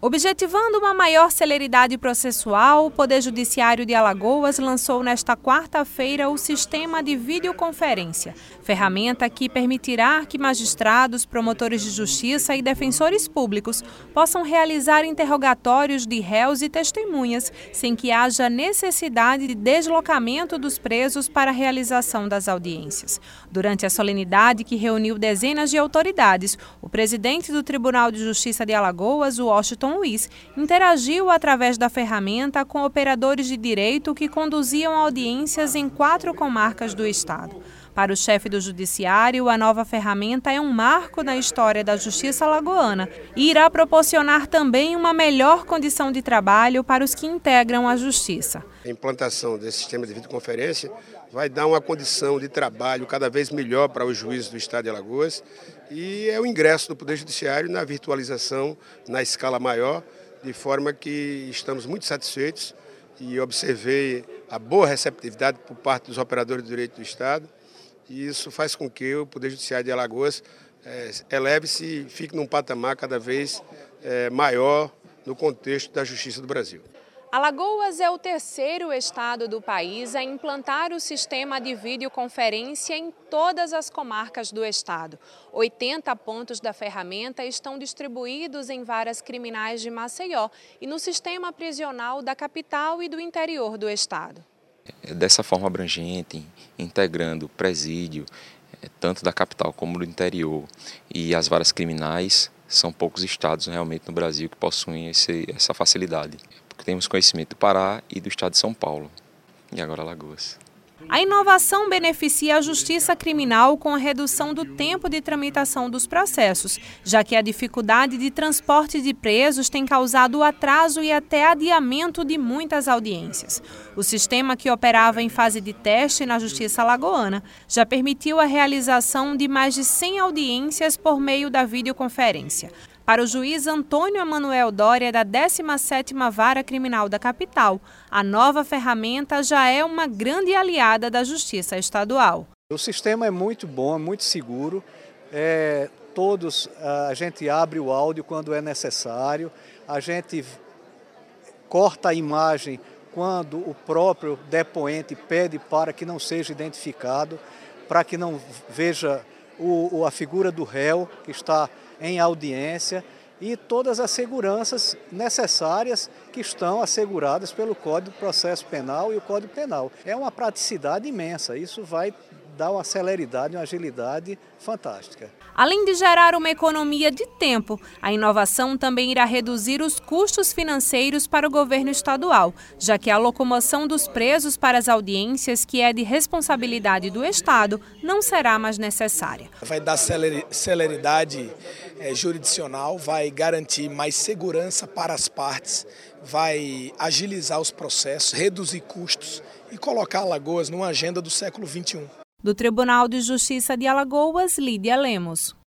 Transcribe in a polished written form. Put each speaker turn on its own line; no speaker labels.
Objetivando uma maior celeridade processual, o Poder Judiciário de Alagoas lançou nesta quarta-feira o Sistema de Videoconferência, ferramenta que permitirá que magistrados, promotores de justiça e defensores públicos possam realizar interrogatórios de réus e testemunhas, sem que haja necessidade de deslocamento dos presos para a realização das audiências. Durante a solenidade que reuniu dezenas de autoridades, o presidente do Tribunal de Justiça de Alagoas, Washington Luiz, interagiu através da ferramenta com operadores de direito que conduziam audiências em 4 comarcas do estado. Para o chefe do Judiciário, a nova ferramenta é um marco na história da Justiça alagoana e irá proporcionar também uma melhor condição de trabalho para os que integram a Justiça.
A implantação desse sistema de videoconferência vai dar uma condição de trabalho cada vez melhor para os juízes do estado de Alagoas e é o ingresso do Poder Judiciário na virtualização na escala maior, de forma que estamos muito satisfeitos e observei a boa receptividade por parte dos operadores de direito do estado. E isso faz com que o Poder Judiciário de Alagoas eleve-se e fique num patamar cada vez maior no contexto da justiça do Brasil.
Alagoas é o terceiro estado do país a implantar o sistema de videoconferência em todas as comarcas do estado. 80 pontos da ferramenta estão distribuídos em varas criminais de Maceió e no sistema prisional da capital e do interior do estado.
Dessa forma abrangente, integrando o presídio, tanto da capital como do interior, e as varas criminais, são poucos estados realmente no Brasil que possuem essa facilidade. Porque temos conhecimento do Pará e do estado de São Paulo, e agora Alagoas.
A inovação beneficia a justiça criminal com a redução do tempo de tramitação dos processos, já que a dificuldade de transporte de presos tem causado atraso e até adiamento de muitas audiências. O sistema, que operava em fase de teste na Justiça alagoana, já permitiu a realização de mais de 100 audiências por meio da videoconferência. Para o juiz Antônio Emanuel Doria, da 17ª Vara Criminal da capital, a nova ferramenta já é uma grande aliada da Justiça Estadual.
O sistema é muito bom, é muito seguro. A gente abre o áudio quando é necessário, a gente corta a imagem quando o próprio depoente pede para que não seja identificado, para que não veja a figura do réu que está em audiência, e todas as seguranças necessárias que estão asseguradas pelo Código de Processo Penal e o Código Penal. É uma praticidade imensa, isso vai dar uma celeridade, uma agilidade fantástica.
Além de gerar uma economia de tempo, a inovação também irá reduzir os custos financeiros para o governo estadual, já que a locomoção dos presos para as audiências, que é de responsabilidade do Estado, não será mais necessária.
Vai dar celeridade jurisdicional, vai garantir mais segurança para as partes, vai agilizar os processos, reduzir custos e colocar Alagoas numa agenda do século XXI.
Do Tribunal de Justiça de Alagoas, Lídia Lemos.